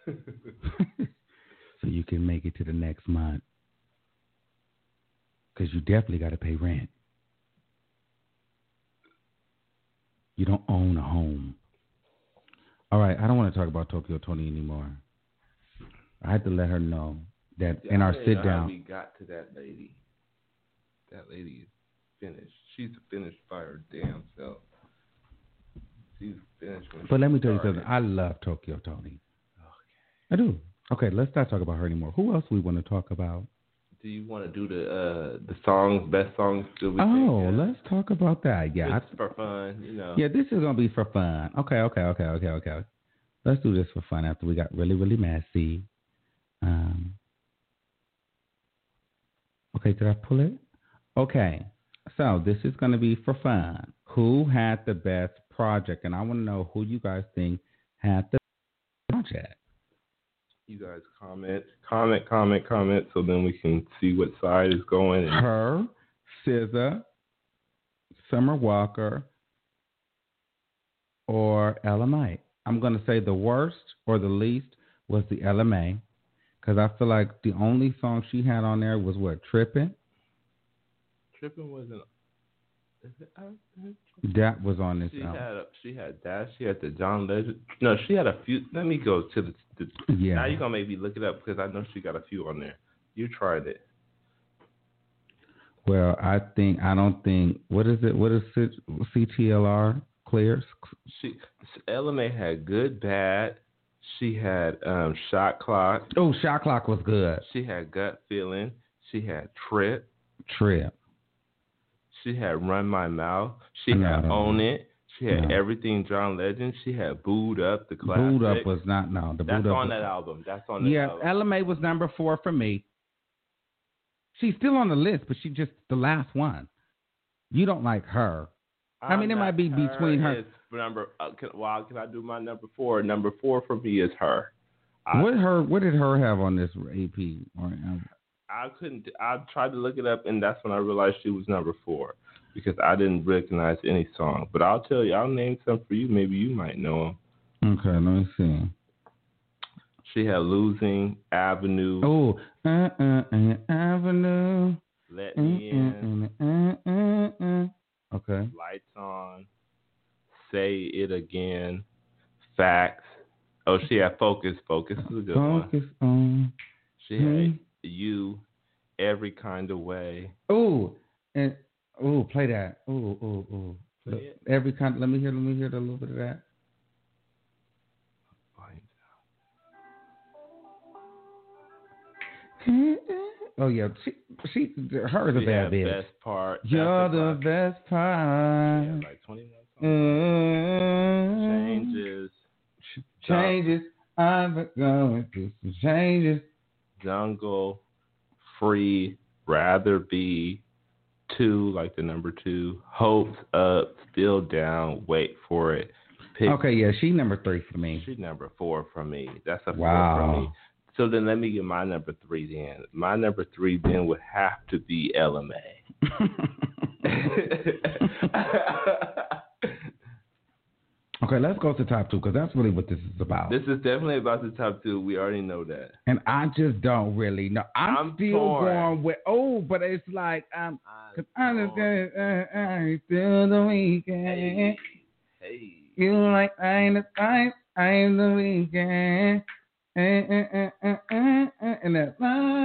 so you can make it to the next month, because you definitely got to pay rent. You don't own a home. All right, I don't want to talk about Tokyo Tony anymore. I had to let her know that in our sit down. We got to that lady. That lady is finished. She's finished by her damn self. She's finished. But let me tell you something. I love Tokyo Tony. Okay. I do. Okay, let's not talk about her anymore. Who else we want to talk about? Do you want to do the songs, best songs? Let's talk about that. Yeah, just for fun, Yeah, this is gonna be for fun. Okay. Let's do this for fun after we got really, really messy. Okay, did I pull it? Okay, so this is gonna be for fun. Who had the best project? And I want to know who you guys think had the best project. You guys comment, so then we can see what side is going. Her, SZA, Summer Walker, or Ella Mai. I'm going to say the worst or the least was the Ella Mai, because I feel like the only song she had on there was what, Trippin'? Trippin' wasn't. That was on this album. She had that. She had the John Legend. No, she had a few. Let me go to the yeah. Now you're going to make me look it up because I know she got a few on there. You tried it. Well, I don't think, what is it? What is CTLR clears? Ella Mai had Good Bad. She had Shot Clock. Oh, Shot Clock was good. She had Gut Feeling. She had Trip. She had Run My Mouth. She had Own It. She had Everything John Legend. She had Booed Up, the classic. Booed Up was not, no. That's on that album. That's on the album. Yeah, Ella Mai was number 4 for me. She's still on the list, but she's just the last one. You don't like her. I mean, it might be between her. Can I do my number 4? Number 4 for me is her. What did her have on this AP? I couldn't. I tried to look it up, and that's when I realized she was number 4 because I didn't recognize any song. But I'll tell you, I'll name some for you. Maybe you might know them. Okay, let me see. She had Losing, Avenue. Oh, Avenue. Let Me In. Okay. Lights On. Say It Again. Facts. Oh, she had Focus. Focus is a good one. Focus on. She had You, Every Kind of Way. Oh, and play that. Oh. Every kind. Let me hear a little bit of that. Oh yeah, her is a bad bitch. Best part. You're the best part. Yeah, like 21 songs. Changes. I'm going through some changes. Jungle, Free, Rather Be, 2, like the number 2, Hopes Up, Still Down, Wait for It. Okay, yeah, she's number 3 for me. She's number 4 for me. That's a 4 wow. for me. So then let me get my number 3 then. My number 3 then would have to be Ella Mai. Okay, let's go to top 2 because that's really what this is about. This is definitely about the top 2. We already know that. And I just don't really know. I'm still going with, but it's like, because I'm just going to still the weekend. Hey. You like, I'm the weekend. And that's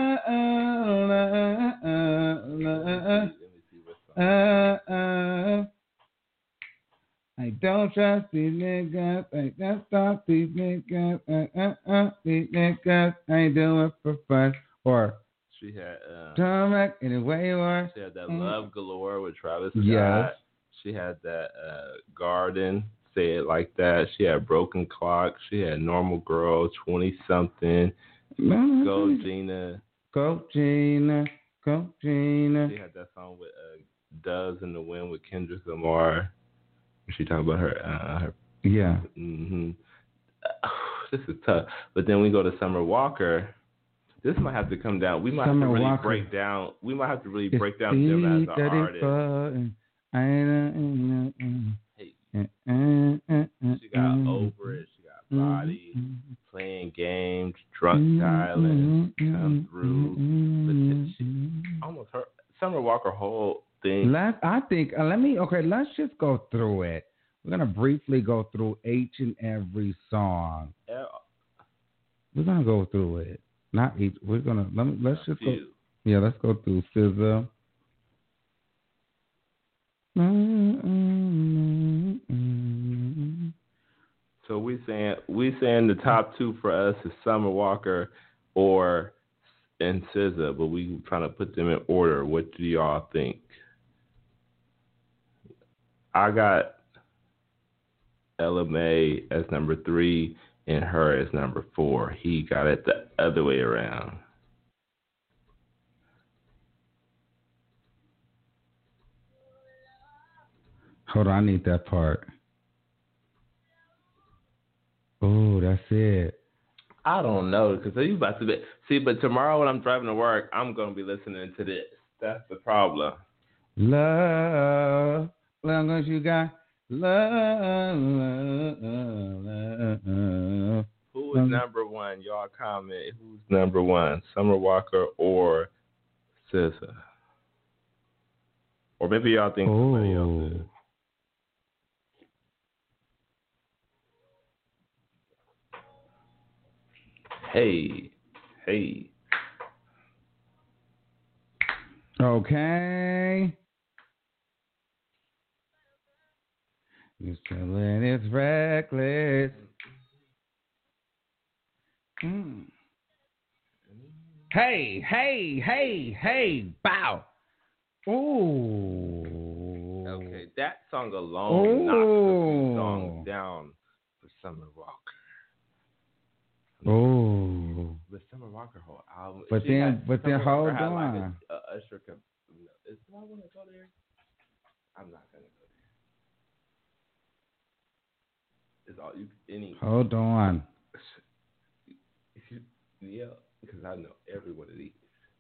I don't trust these niggas. I just stop these niggas. These niggas. I do it for fun. Or she had come back anyway. Or she had that Love Galore with Travis Scott. Yes. She had that Garden. Say It Like That. She had Broken Clock. She had Normal Girl, 20-something. Go Gina. Go Gina. Go Gina. She had that song with Doves in the Wind with Kendrick Lamar. She talking about her. Yeah. Mm-hmm. This is tough. But then we go to Summer Walker. This might have to come down. We might have to really break down. We might have to really break down them as an artist. She got Over It. She got Body. Playing Games. Drunk Silence. Come Through. Almost her. Summer Walker whole thing. Let's just go through it. We're going to briefly go through each and every song. We're going to go through it. Not each. We're going to, let's just go. Yeah, let's go through SZA. So we saying the top 2 for us is Summer Walker and SZA, but we trying to put them in order. What do y'all think? I got Ella Mai as number 3 and her as number 4. He got it the other way around. Hold on, I need that part. Oh, that's it. I don't know, because you about to be... See, but tomorrow when I'm driving to work, I'm going to be listening to this. That's the problem. Love, long as you got love, love, love. Who is number one? Y'all comment. Who's number one? Summer Walker or SZA? Or maybe y'all think somebody else is. Hey. Okay. You feeling it's reckless. Hey, bow. Ooh. Okay, that song alone knocks a few songs down for Summer Walker. Oh. But Summer Walker whole album. But then hold on. Usher do I want to go there? I'm not gonna go there. Is all you any? Hold on. Yeah, because I know every one of these.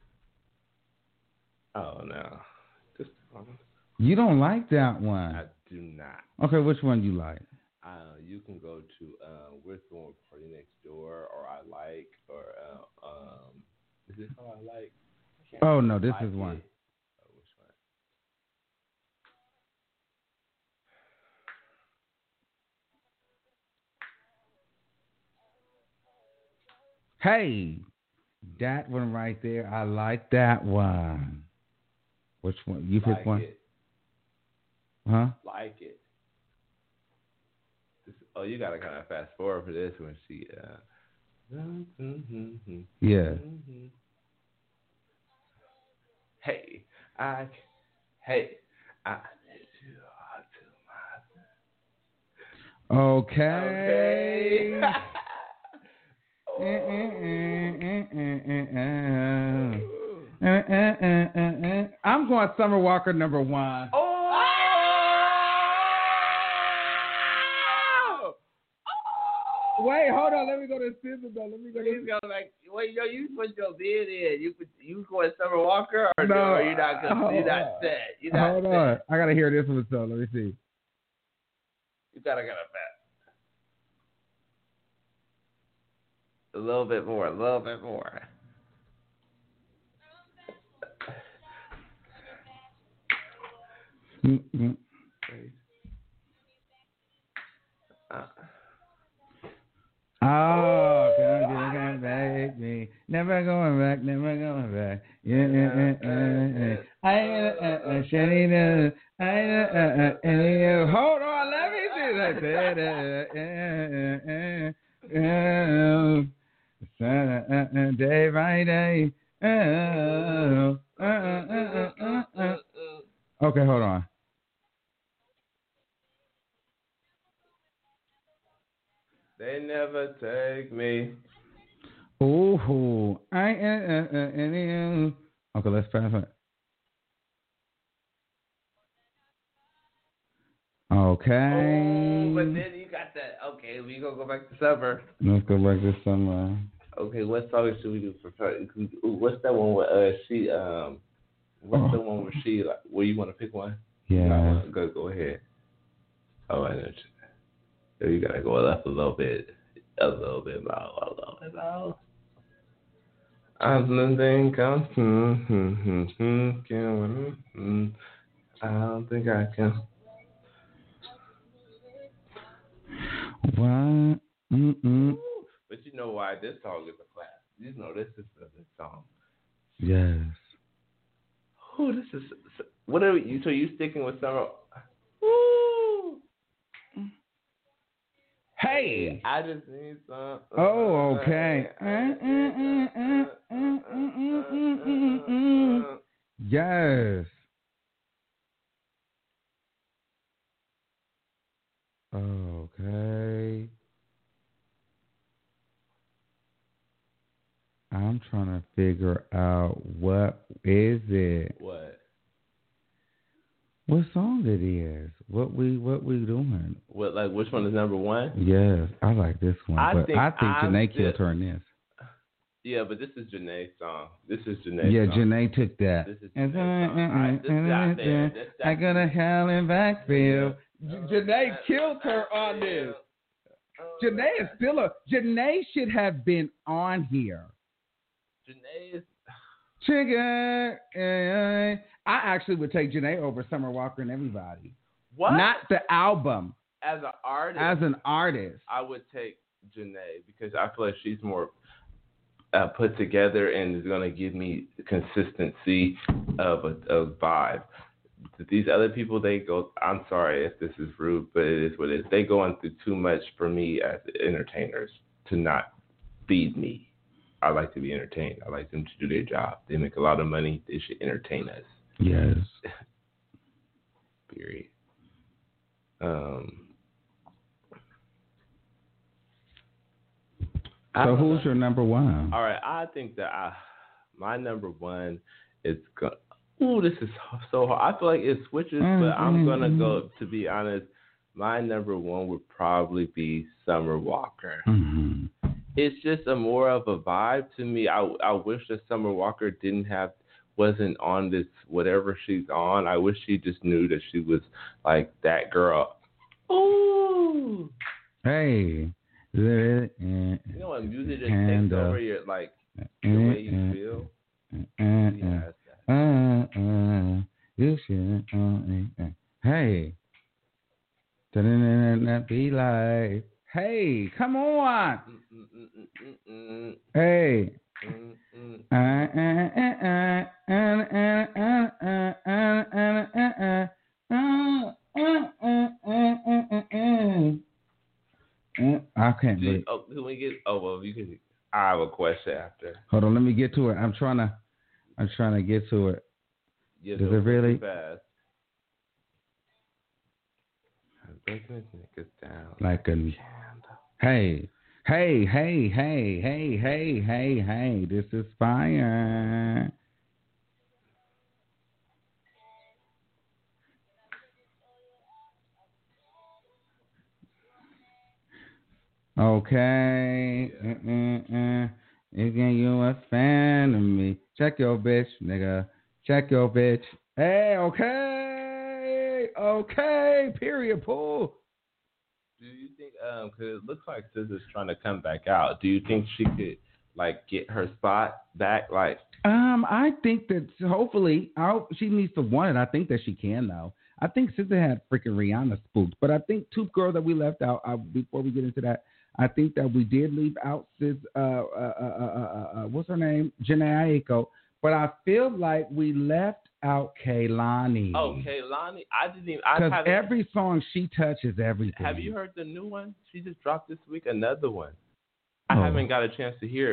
Oh no, just you don't like that one. I do not. Okay, which one do you like? You can go to We're Throwing a Party Next Door, or I Like, or is this how I like? Oh no, this is one. Oh, which one? Hey, that one right there. I like that one. Which one? You pick one. It. Huh? Like it. You gotta kind of fast forward for this when she. Yeah. Hey, I need you all to myself. Okay. I'm going Summer Walker number one. Wait, hold on. Let me go to SZA though. You put your bid in. You going Summer Walker or no? Or you're not set. Hold on. I gotta hear this one. So let me see. You gotta get a bet. A little bit more. Mm-hmm. Oh, can't make me. Never going back. Yeah. Hold on, let me do that. Day by day. Okay, hold on. They never take me. Ooh, okay, let's pass it. Okay. Oh, but then you got that. Okay, we gonna go back to Summer. Let's go back to Summer. Okay, what song should we do for? What's that one with she? What's the one where she like? Where you want to pick one? Yeah. Go ahead. Oh, I know. You gotta go up a little bit low. As the day comes, I don't think I can. What? But you know why this song is a class? You know this is a good song. Yes. Oh, this is. What are you? So you sticking with Summer? Woo! Hey, I just need some. Oh, okay. Yes. Okay. I'm trying to figure out what is it. What? What song it is? What we doing? Which one is number one? Yes, I like this one. I think Janae killed her in this. Yeah, but this is Janae's song. This is Janae's song. Yeah, song. Janae took that. This is Janae's song. I got a hell in backfield. Janae killed her on this. Janae is still Janae should have been on here. Janae is... Trigger. I actually would take Janae over Summer Walker and everybody. What? Not the album. As an artist. As an artist. I would take Janae because I feel like she's more put together and is going to give me consistency of a vibe. These other people, they go, I'm sorry if this is rude, but it is what it is. They go into too much for me as entertainers to not feed me. I like to be entertained. I like them to do their job. They make a lot of money. They should entertain us. Yes. Period. So who's your number one? All right, I think that my number one is ooh, this is so hard. I feel like it switches, but I'm gonna go. To be honest, my number one would probably be Summer Walker. Mm-hmm. It's just a more of a vibe to me. I wish that Summer Walker wasn't on this whatever she's on. I wish she just knew that she was like that girl. Ooh. Hey. You know what music just takes over your like the way you feel. You should. Hey. Be like. Hey, come on. Hey. I can't believe. Oh, can we get? Oh well, you can. I have a question after. Hold on, let me get to it. I'm trying to get to it. Yeah, does it really? Fast. Breaking his niggas down. Like a. Hey. This is fire. Okay. Again, you a fan of me. Check your bitch, nigga. Check your bitch. Hey, okay. Period. Pull. Do you think, because it looks like SZA's trying to come back out. Do you think she could, like, get her spot back? Like, I think that hopefully she needs to want it. I think that she can, though. I think SZA had freaking Rihanna spooked, but I think two girls that we left out before we get into that. I think that we did leave out what's her name? Jhené Aiko, but I feel like we left out Kehlani. Oh, Kehlani, I didn't even. Because every song she touches everything. Have you heard the new one? She just dropped this week another one. I haven't got a chance to hear it.